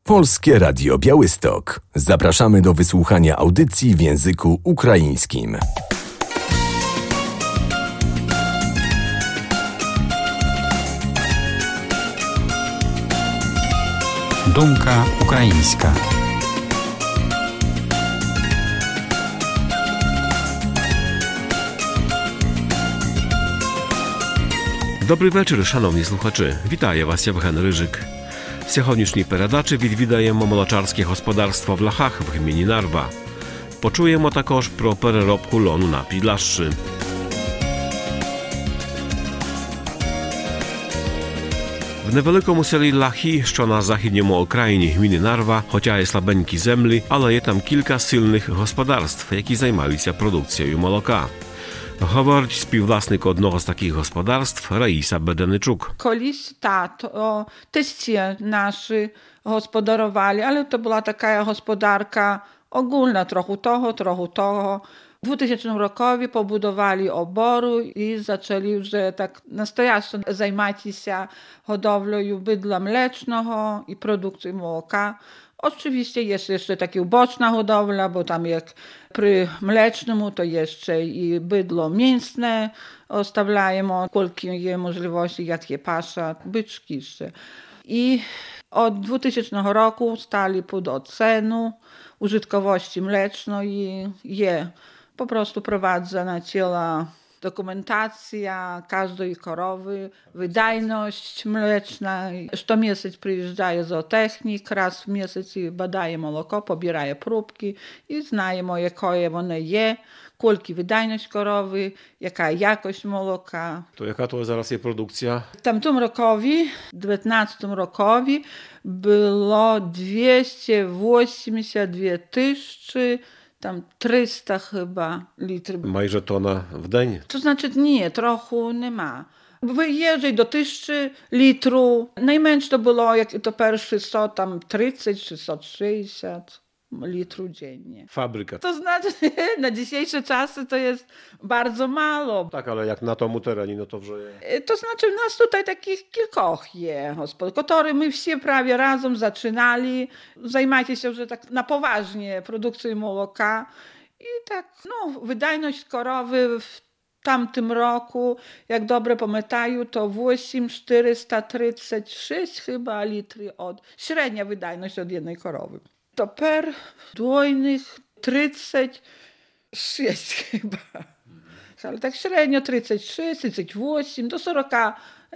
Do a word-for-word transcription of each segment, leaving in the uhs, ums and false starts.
Polskie Radio Białystok. Zapraszamy do wysłuchania audycji w języku ukraińskim. Думка українська. Добрий вечір, шановні слухачі. Вітає вас Євген Рижик. В сьогоднішній передачі відвідаємо молочарське господарство в Лахах в гміні Нарва. Почуємо також про переробку льону на Підлашші. В невеликому селі Лахи, що на західньому окраїні гміни Нарва, хоча і слабенькі землі, але є там кілька сильних господарств, які займаються продукцією молока. Говорить співвласник одного з таких господарств Раїса Беденичук. Колись тато, тесті наші господарували, але то була така господарка ogólna, trochę того, trochę того. W dwutysięcznym rokowi pobudowali oboru i zaczęli już tak nastojaście zajmować się hodowlą bydła mlecznego i produkcją молока. Oczywiście jest jeszcze taka uboczna hodowla, bo tam jak przy mlecznym to jeszcze i bydło mięsne ostawiamy, kolki je możliwości, jak je pasza, byczki jeszcze. I od dwutysięcznego roku stali pod oceną użytkowości mlecznej i je po prostu prowadzę na ciele dokumentacja każdej korowy, wydajność mleczna. Co miesiąc przyjeżdża zootechnik, raz w miesiącu badaje молоко, pobieraje próbki i znajemy, jakie ono je, koliki wydajność korowy, jaka jakość молока. To jaka to zaraz jest produkcja? W tamtym rokowi, w dziewiętnastym rokowi, było dwieście osiemdziesiąt dwie tysiące tam trzysta chyba litrów. Majże tona w dzień? To znaczy nie, trochę nie ma. Wyjeżdżaj do tysiąca litrów. Najmniejsze to było, jak to pierwszy sto, tam trzydzieści czy sto sześćdziesiąt litrów dziennie. Fabryka. To znaczy na dzisiejsze czasy to jest bardzo mało. Tak, ale jak na tomu terenie, no to wrzeje. To znaczy nas tutaj takich kilkoch je, które my wszyscy prawie razem zaczynali. Zajmujecie się już tak na poważnie produkcją молока. I tak, no, wydajność korowy w tamtym roku, jak dobrze pamiętają, to osiem tysięcy czterysta trzydzieści sześć chyba litry od, średnia wydajność od jednej korowy. To per dojnych trzydzieści sześć chyba. Ale tak średnio trzydzieści sześć, trzydzieści osiem do czterdziestu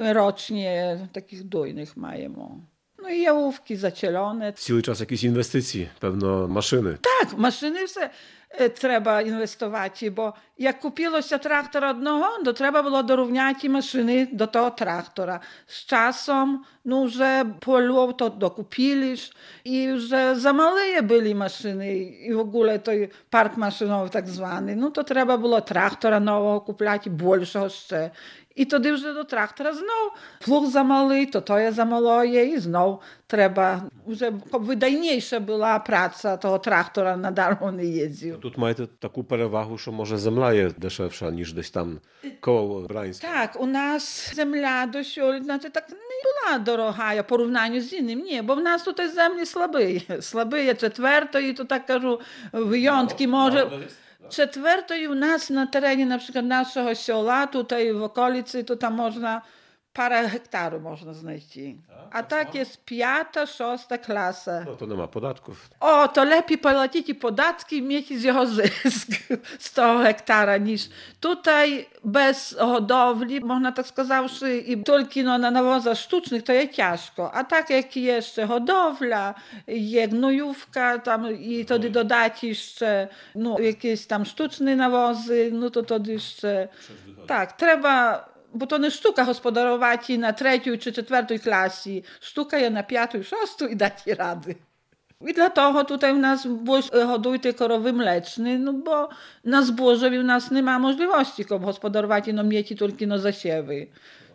rocznie takich dojnych mają. No i jałówki zacielone. Cały czas jakieś inwestycji, pewno maszyny. Tak, maszyny все trzeba inwestować, bo jak kupiło się traktor одного, to trzeba było dorównać maszyny do tego traktora. Z czasem, no, że polów to dokupiliś i że za małe byli maszyny i w ogóle to park maszynowy tak zwany, no to trzeba było traktora nowego kupić, większego jeszcze. I wtedy już do traktora znowu pluch za mały, to to jest za maloje i znowu trzeba, żeby wydajniejsza była praca tego traktora, na darmo nie jeździł. Тут маєте таку перевагу, що може земля є дешевша, ніж десь там koło Brańskie. Tak, u nas земля до сьогодні, znaczy tak nie była droga w porównaniu z innym, nie, bo w nas tutaj землі слабі, слабі, четверто i to tak кажу, wyjątki może... Четвертої у нас на терені, наприклад, нашого села, tutaj w okolicy, to tam można parę hektarów można znaleźć. A tak jest piąta, szósta klasa. No to nie ma podatków. O, to lepiej płacić podatki i mieć z jego zysk z tego hektara niż tutaj bez hodowli, można tak сказавши, i tylko no, na nawozach sztucznych to jest ciężko. A tak jak jeszcze hodowla, jest gnojówka tam i wtedy dodać jeszcze no, jakieś tam sztuczne nawozy, no to wtedy jeszcze tak, trzeba. Bo to nie sztuka gospodarować na trzeciej czy czwartej klasie. Sztuka jest na piątej, szóstej i dać rady. I dlatego tutaj u nas hoduje te korowy mleczne, no bo na zboże u nas nie ma możliwości gospodarować, no mieć tylko no zasiewy.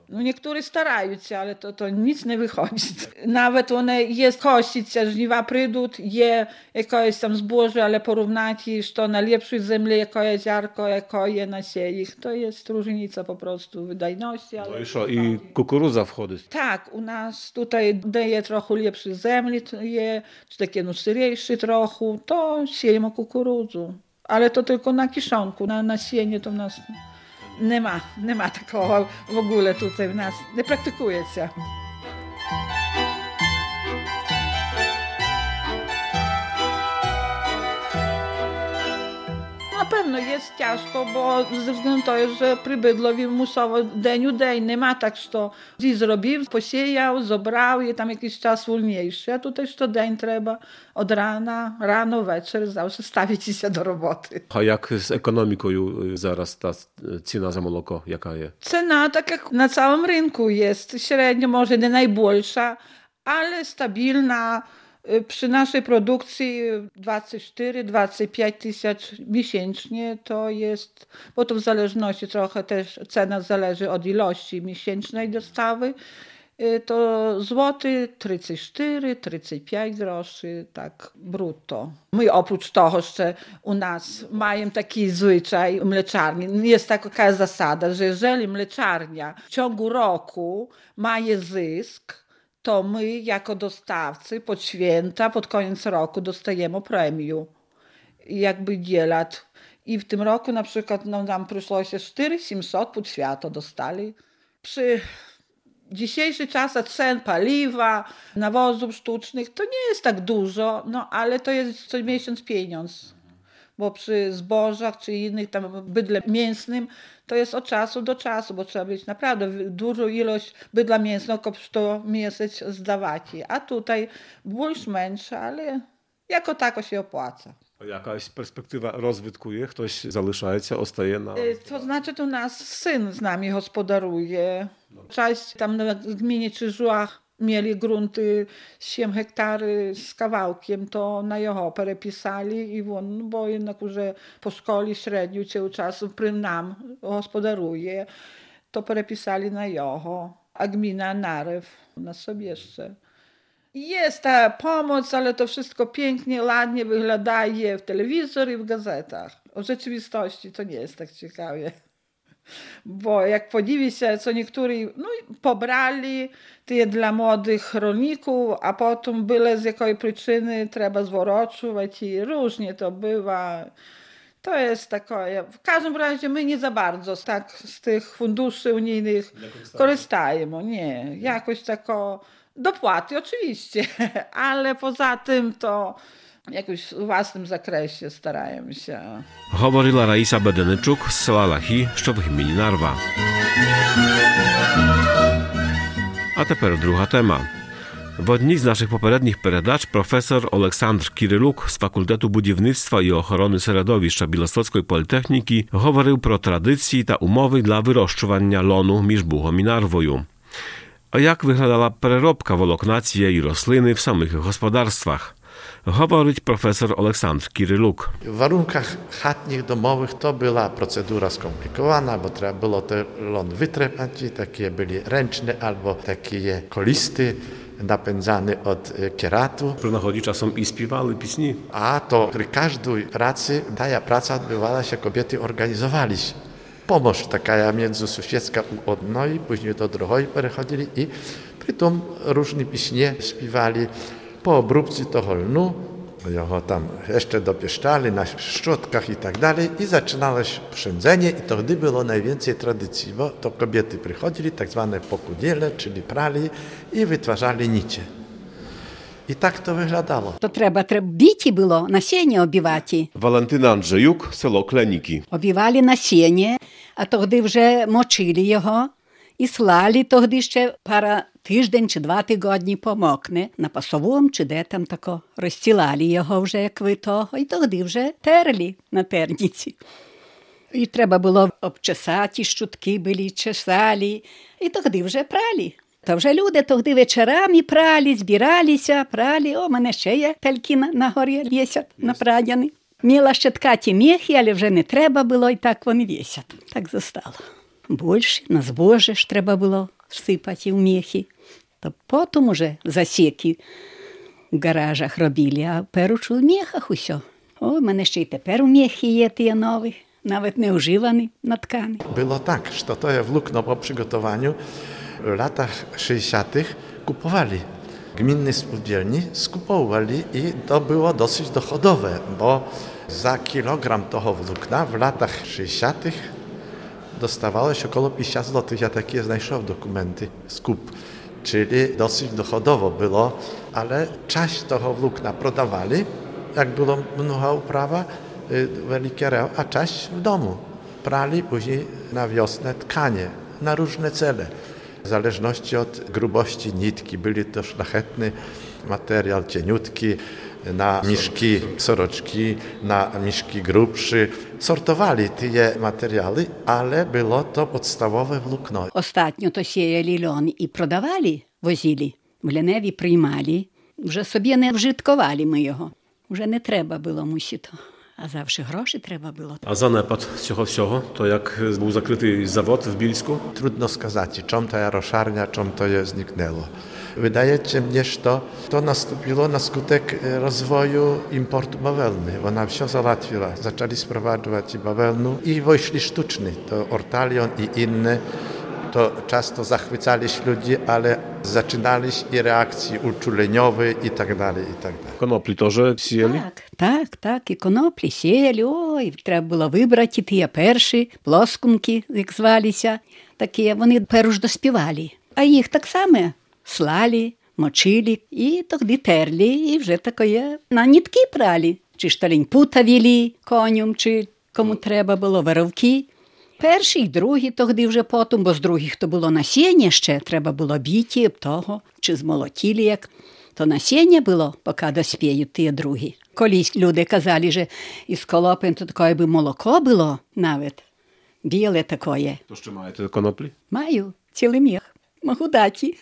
No niektórzy starają się, ale to, to nic nie wychodzi. Nawet one jest kosić, żniwa przyjdą, je jakieś tam zboże, ale porównać, że na lepszej ziemi, jakie ziarko, jakie nasieje. To jest różnica po prostu wydajności. Ale... No i co, i kukurydza wchodzi? Tak, u nas tutaj daje trochę lepszej ziemi, je, czy takie no syrejsze trochę, to siejemy kukurydzę. Ale to tylko na kiszonku, na nasienie to u nas... Nie ma, nie ma takiego w ogóle tutaj w nas, nie praktykuje się. Na pewno jest ciężko, bo ze względu na to, że przy bydlowi musowo dzień u dzień nie ma tak, że dziś zrobił, posiejał, zebrał i tam jakiś czas wolniejszy, a tutaj co dzień trzeba od rana, rano, wieczór zawsze stawić się do roboty. A jak z ekonomiką zaraz ta cena za moloko, jaka jest? Cena tak jak na całym rynku jest, średnio może nie najbolsza, ale stabilna. Przy naszej produkcji dwadzieścia cztery do dwudziestu pięciu tysięcy miesięcznie to jest, bo to w zależności trochę też cena zależy od ilości miesięcznej dostawy, to złoty trzydzieści cztery do trzydziestu pięciu groszy, tak brutto. My oprócz tego, że u nas mają taki zwyczaj mleczarni, jest taka zasada, że jeżeli mleczarnia w ciągu roku ma zysk, to my jako dostawcy pod święta, pod koniec roku dostajemy premię. Jakby dzielat. I w tym roku na przykład no, nam przyszło się cztery tysiące siedemset pod święto dostali. Przy dzisiejszych czasach cen paliwa, nawozów sztucznych to nie jest tak dużo, no ale to jest co miesiąc pieniądz. Bo przy zbożach czy innych tam bydle mięsnym to jest od czasu do czasu, bo trzeba mieć naprawdę dużą ilość bydla mięsnego, żeby to miesiąc zdawać. A tutaj больше mniejsza, ale jako tako się opłaca. A jakaś perspektywa rozwitku? Ktoś zaliczył się, ostaje na... To znaczy, to nas syn z nami gospodaruje. Część tam na gminie Czyżułach mieli grunty siedem hektary z kawałkiem, to na jego perepisali i on, bo jednak już po szkole średniej cię czasu przy nam gospodaruje, to perepisali na jego, a gmina narew na sobie jeszcze. Jest ta pomoc, ale to wszystko pięknie, ładnie wygląda w telewizorze i w gazetach. O rzeczywistości to nie jest tak ciekawie. Bo jak podziwi się, co niektórzy no, pobrali te dla młodych rolników, a potem byle z jakiej przyczyny trzeba zworoczyć i różnie to bywa. To jest takie, w każdym razie my nie za bardzo tak z tych funduszy unijnych korzystajemy. Nie, jakoś tako dopłaty oczywiście, ale poza tym to jakoś w własnym zakresie starajmy się. Говорила Раїса Беденичук з села Лахі, що в гміні Нарва. A тепер друга тема. W одній з наших попередніх передач професор Олександр Кирилюк з факультету будівництва і охорони середовища Білостоцької політехніки говорив про традиції та умови для вирощування лону між Бугом і Нарвою. A jak wyglądała przeróbka wolokna цієї rośliny w samych gospodarstwach? Говорить profesor Aleksandr Kiryluk. W warunkach chatnich, domowych to była procedura skomplikowana, bo trzeba było ten lon wytrzepać, takie były ręczne albo takie kolisty napędzane od kieratu. Przynachodzi czasem i śpiewali pieśni. A to przy każdej pracy, ta praca odbywała się, kobiety organizowali się. Pomoc taka międzysąsiedzka u jednej, później do drugiej przechodzili i przy tym różne pieśnie śpiewali po obróbce toho lnu, jego tam jeszcze dopieszczali na szczotkach i tak dalej i zaczynało się przędzenie i to wtedy było najwięcej tradycji, bo to kobiety przychodzili, tak zwane pokudiele, czyli prali i wytwarzali nicie. I tak to wyglądało. To trzeba, trzeba bici było, nasienie obівати. Валентина Анджеюк, село Кленіки. Обівали насіння, а тоді вже мочили його і слали, тоді ще пара тиждень чи два тижні помокне на пасовому, чи де там тако. Розстілали його вже, як ви того, і тоді вже терли на терниці. І треба було обчесати, щутки були, чесали, і тоді вже прали. Та вже люди тоді вечорами прали, збиралися, прали. О, мене ще є пельки на, на горі вісять, напрадяні. Міла ще ткаті мехи, але вже не треба було, і так вони вісять. Так застало. Більше на збоже ж треба було сипати в міхи. То потім уже засіки в гаражах робили, а перуч у міхах усе. О, в мене ще й тепер у міхи є ті нові, навіть не вживані, наткані. Było tak, że to je włókno po przygotowaniu w latach sześćdziesiątych kupowali. Gminne spółdzielni skupowali i to było dosyć dochodowe, bo za kilogram toho włókna w latach sześćdziesiątych dostawało się około pięćdziesiąt złotych. Ja takie znajszłem dokumenty, skup. Czyli dosyć dochodowo było, ale część tego włókna prodawali, jak było mnoga uprawa, wielkie reo, a część w domu. Prali później na wiosnę tkanie, na różne cele. W zależności od grubości nitki. Byli to szlachetny materiał, cieniutki, na miszki soroczki, na miszki grubszy. Sortowali te materiały, ale było to podstawowe włókno. Ostatnio to сіяли льон і продавали, возили, в Ліневі приймали. Вже собі не вжиткували ми його. Вже не треба було мусити. A zawsze groszy trzeba było. A zanepad цього всього, to jak był zakryty zawod w Bielsku? Trudno skazać, czym ta roszarnia, czym to je zniknęło. Wydaje się mnie, że to, to nastąpiło na skutek rozwoju importu bawełny. Ona wszystko załatwiła. Zaczęli sprowadzać bawełnę i wojśli sztuczny, to ortalion i inne. To często zachwycali się ludzi, ale zaczynali i reakcje uczuleniowe i tak dalej, i tak dalej. Konopli тоже сіяли? Так, так, так, і коноплі сіяли. Ой, треба було вибрати ті перші плоскунки, як звалися. Такі, вони перш доспівали. А їх так само слали, мочили і тоді терли, і вже таке на нитки прали. Чи шталінь пута вели коням, чи кому треба було веровки. Перші й другі тоді вже потім, бо з других то було насіння ще, треба було біті об того, чи змолотіли як. То насіння було, поки доспіють ті другі. Колись люди казали, що із колопин то таке би молоко було навіть, біле таке. To jeszcze маєте коноплі? Маю, цілий міх, можу дати.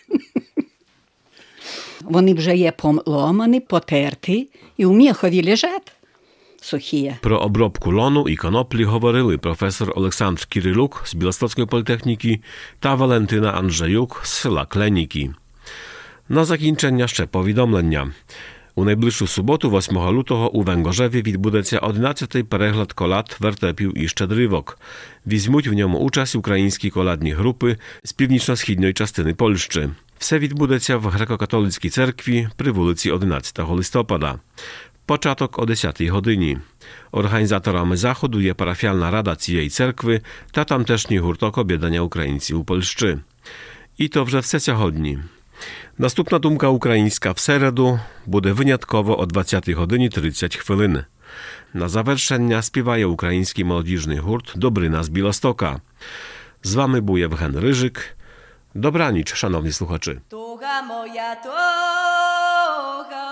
Вони вже є поломані, потерті і в міхові лежать. Сухі. Про обробку лону і коноплі говорили професор Олександр Кирилюк з Білостockiej Politechniki та Валентина Анджеюк з села Кленіки. Na закінчення ще повідомлення. У найближчу суботу, восьмого лютого, у Венгорzewie відбудеться одинадцятий перегляд колад, вертепів і щедрівок. Візьмуть в ньому участь українські колядні групи з північно-східної частини Польщі. Все відбудеться в греко-католицькій церкві при вулиці одинадцятого листопада. Початок о десятій годині. Організаторами заходу є парафіальна рада цієї церкви та тамтешній гурток об'єднання українців у Польщі. І то вже все сьогодні. Наступна думка українська в середу буде винятково о двадцятій годині тридцять хвилин. На завершення співає український молодіжний гурт «Добрина з Білостока». З вами був Євген Рижик. Добраніч, шановні слухачі. Туга моя, туга,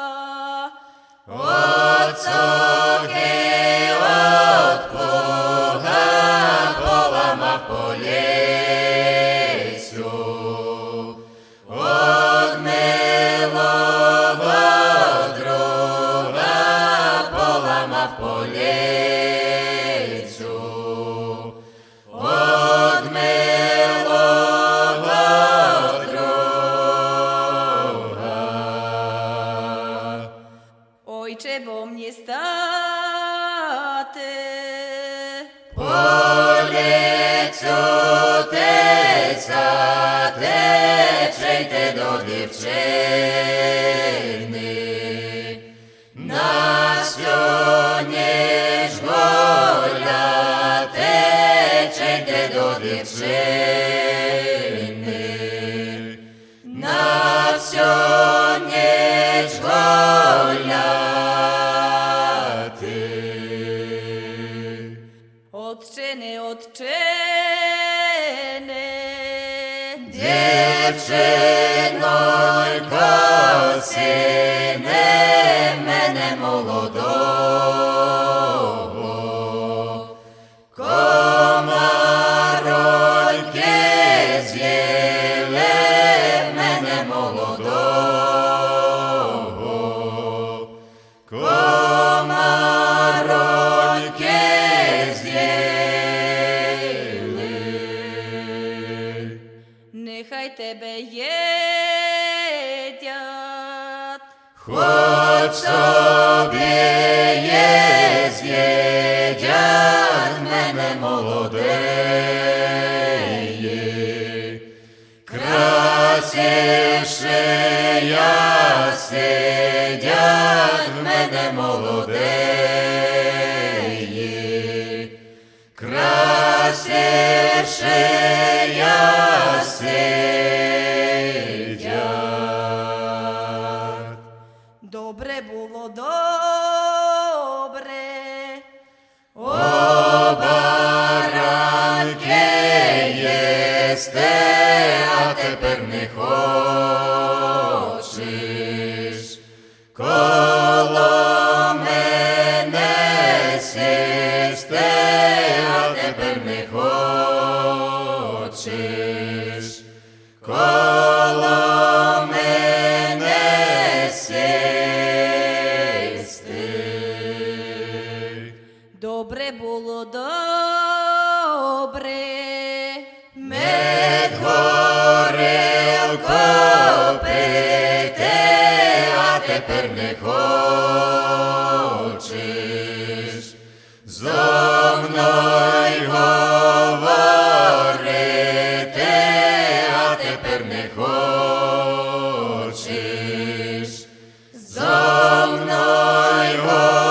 от сухи, от плуга, полама полесю, от милого друга, полама полесю, от милого друга. Ojcze, bo mnie state, полецю теца, течейте до дівчини, на сьогодні ж голя, течейте до дівчини, на сьогодні ж голя. Odczyny, odczyny, dziewczyno i kosyny, мене молодого, комарольки з'їли мене молодого, комарольки з'їли. Нехай те собі є з'їдять мене молодеє, красивше я сидять мене молодеє, красивше я сидять. Добре було добре, О, баранки єсте, а тепер не хочеш. Коло мене сісти, а тепер не хочеш. Коло мене сісти. добре було добре, Мед горілко пити, а тепер не хочеш. Зо мною говорити, а тепер не хочеш. Зо мною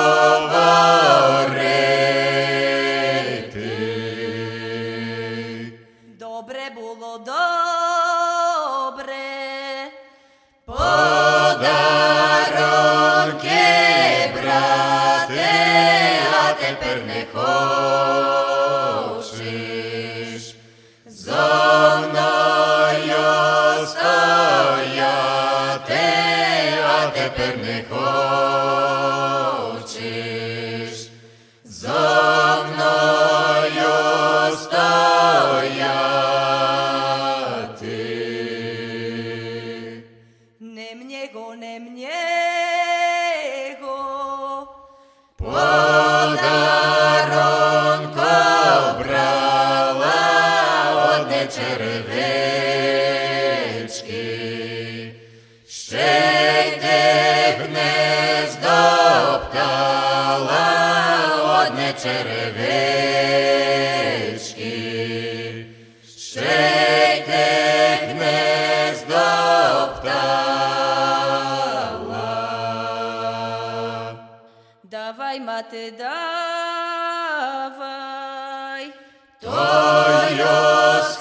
говорити. добре було добре, Подарунки брати, а тепер не хочеш. Зо мною стояти, а тепер не хочеш. Зо мною стояти. не м'єго, не м'єго, Подарунко брала одне черевички, ще й те гнездо птала одне черевички, ще й те гнездо птала. давай, мати, давай, Тою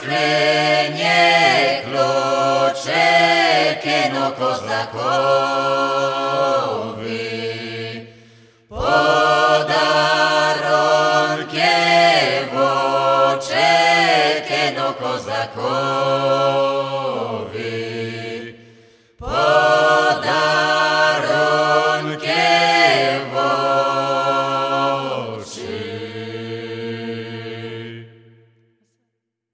скрині ключики, ну козакові.